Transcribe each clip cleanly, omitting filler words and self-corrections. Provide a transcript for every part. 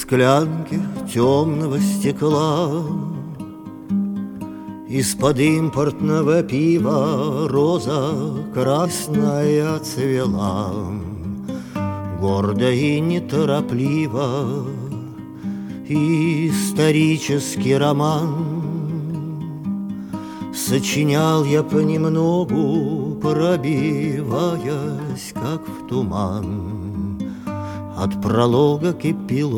склянке темного стекла из-под импортного пива роза красная цвела. Гордо и неторопливо исторический роман сочинял я понемногу, пробиваясь, как в туман, от пролога к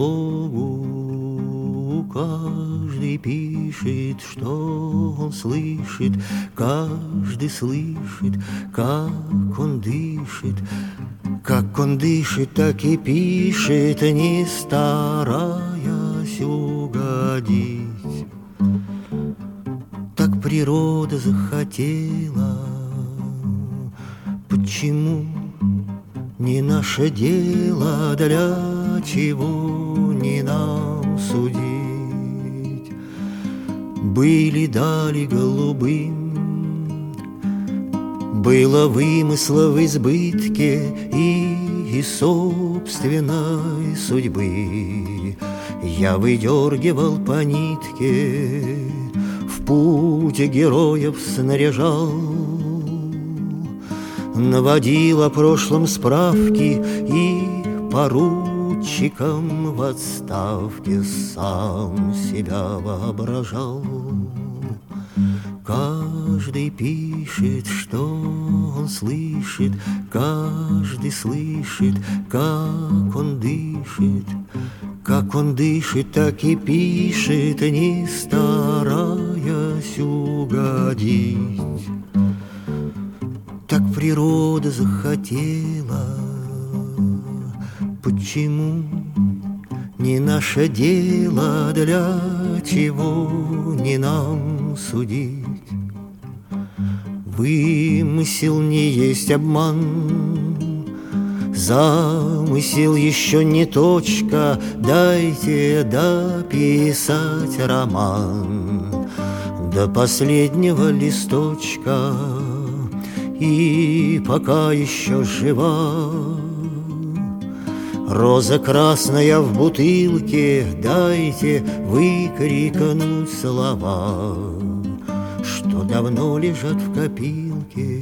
эпилогу. Каждый пишет, что он слышит, каждый слышит, как он дышит. Как он дышит, так и пишет, не стараясь угодить. Так природа захотела. Почему не наше дело, для чего не нам судить? Были дали голубым, было вымысла в избытке и собственной судьбы. Я выдергивал по нитке, в путь героев снаряжал, наводил о прошлом справки и поручиком в отставке сам себя воображал. Каждый пишет, что он слышит, каждый слышит, как он дышит. Как он дышит, так и пишет, не стараясь угодить. Так природа захотела. Почему не наше дело, для чего не нам судить? Вымысел не есть обман, замысел еще не точка. Дайте дописать роман до последнего листочка. И пока еще жива роза красная в бутылке, дайте выкрикнуть слова, что давно лежат в копилке.